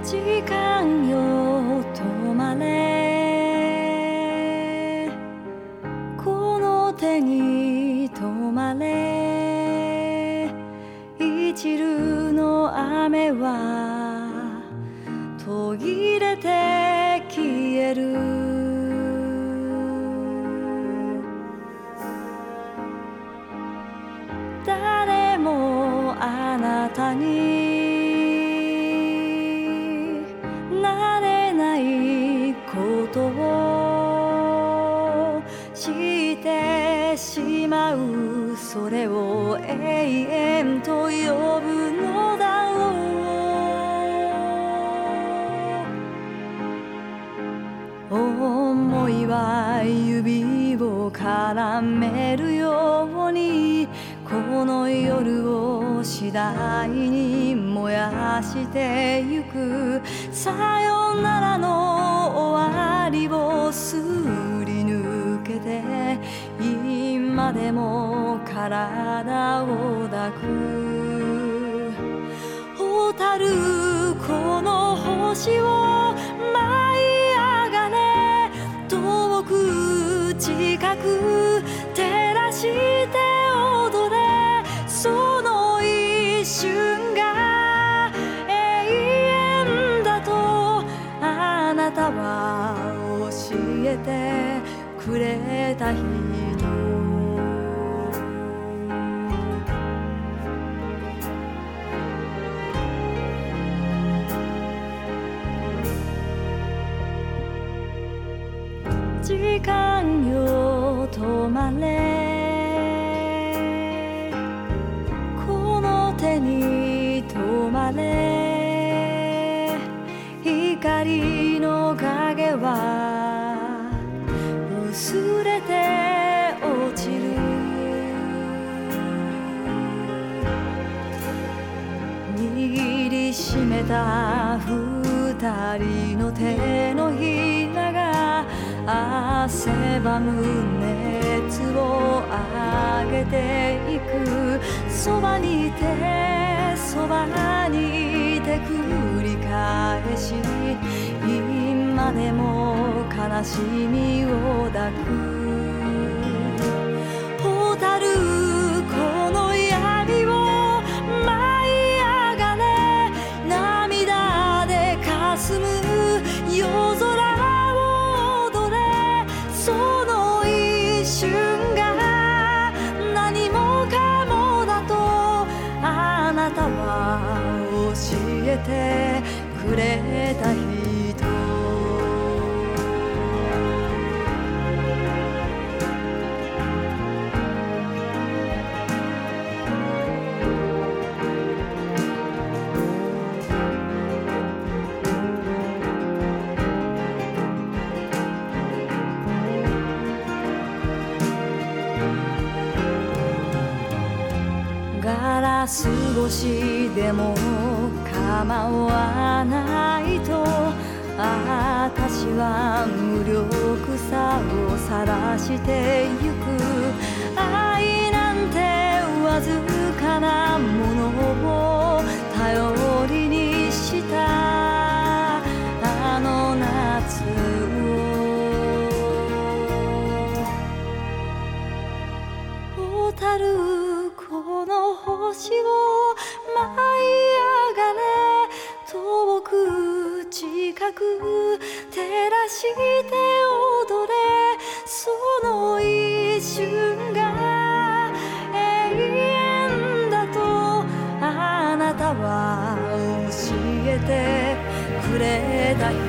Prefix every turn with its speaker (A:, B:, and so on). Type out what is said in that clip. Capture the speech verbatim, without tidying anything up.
A: 時間よ止まれ、この手に止まれ、一縷の雨は途切れて消える。誰もあなたになれないことを知ってしまう。それを永遠と呼ぶのだろう。思いは指を絡めるようにこの夜を次第に燃やしてゆく。さよならの終わりをすり抜けて今でも体を抱く。蛍この星を舞い上がれ、遠く近く照らして踊れ。その一瞬が永遠だとあなたは教えてくれた人。時間よ止まれ、この手に止まれ、光の影は薄れて落ちる。握りしめた二人の手のひらが汗ばむ熱を上げていく。そばにいてそばにいて繰り返し今でも悲しみを抱く。蛍この闇を舞い上がれ、涙で霞む夜空を踊れ。その一瞬が何もかもだとあなたは教えてくれた人。ガラス越しでも構わないとあたしは無力さを晒してゆく。愛なんてわずかなものを頼りにしたあの夏を。蛍この星を舞い上がれ、遠く近く照らして踊れ。その一瞬が永遠だとあなたは教えてくれた人。